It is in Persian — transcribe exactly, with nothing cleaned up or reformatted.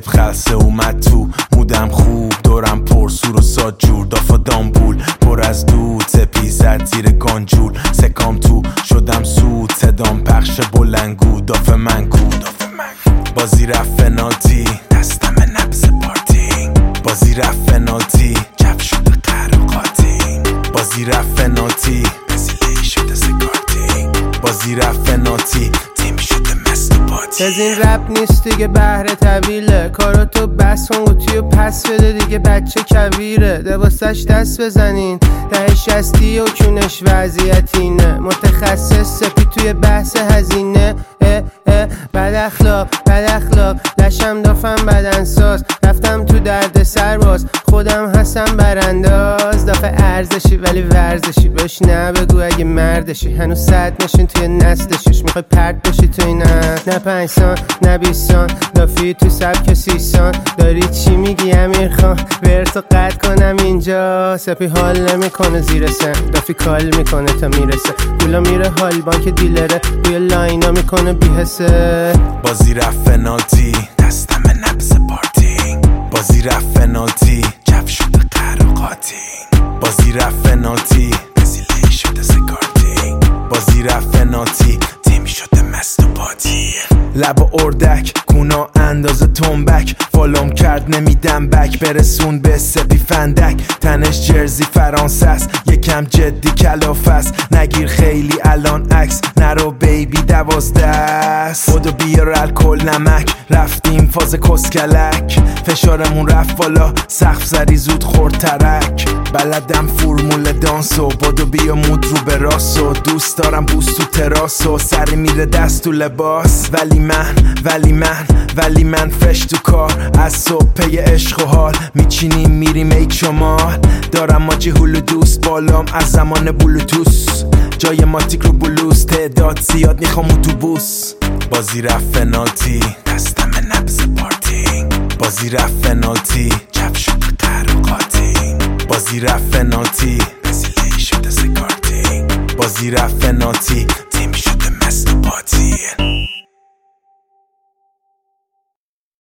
سپ خلصه اومد تو مودم خوب دورم پر سور و ساد جور دافا دامبول پر از دود سپی زد زیر گانجول سکام تو شدم سود صدام پخش بلنگو داف من کو بازی رفت فنالتی دستم نبض پارتی بازی رفت فنالتی جف شده قرقاتی بازی رفت فنالتی بزیلی شده سکارتی بازی رفت فنالتی تیم شده مست و باتی از این رپ نیست دیگه بهره طویله کارا تو بس کن قوطی و پس بده دیگه بچه کویره دوستش دست بزنین ده شستی و کونش وضعیتینه متخصص سپی توی بحث هزینه اه اه بد اخلاق بد اخلاق لشم دافم بدنساز رفتم تو درد سرباز خودم هستم برانداز دافه ارزشی ولی ورزشی بهش نه بگو اگه مردشی هنوز صد نشین توی نسلشش میخوای پرد بشی توی نه نه پنج سان نه بیست سان دافی تو سبک سی سان داری چی میگی امیر خان ورتو قد کنم اینجا سپی حال نمیکنه زیر سن دافی کال میکنه تا میرسه پولا میره حال بانک دیلره روی لاینا میکنه بیهسه بازی رفت فنالتی دستم نبض پارتی بازی رفت فنالتی جف شده قرقاتی بازی رفت فنالتی بزیلی شده سکارتی بازی رفت فنالتی تیم شده مست و باتی لب اردک کونا اندازه تنبک فالوم کرد نمیدم بک برسون به سپی فندک تنش جرزی فرانسه است یکم جدی کلاف است نگیر خیلی الان عکس نرو بیبی دوازده است خودو بیار الکل نمک رفتیم فاز کسکلک فشارمون رفت بالا سقف زری زود خورد ترک بلدم فرمول دانسو بادو بیا مود رو به راسو دوست دارم بوست تو تراسو سری میره دست تو لباس ولی من ولی من ولی من فش تو کار از صبح پی عشق و حال میچینیم میریم ایک شمال دارم ماجی هولو دوست بالام از زمان بلوتوس جای ماتیک رو بلوز تعداد زیاد میخوام اتوبوس بازی رفت فنالتی دستم نبض پارتی بازی رفت فنالتی جف شده قرقاتی بازی رفت فنالتی بزیلی شده سکارتی بازی رفت فنالتی تیم شده مست و باتی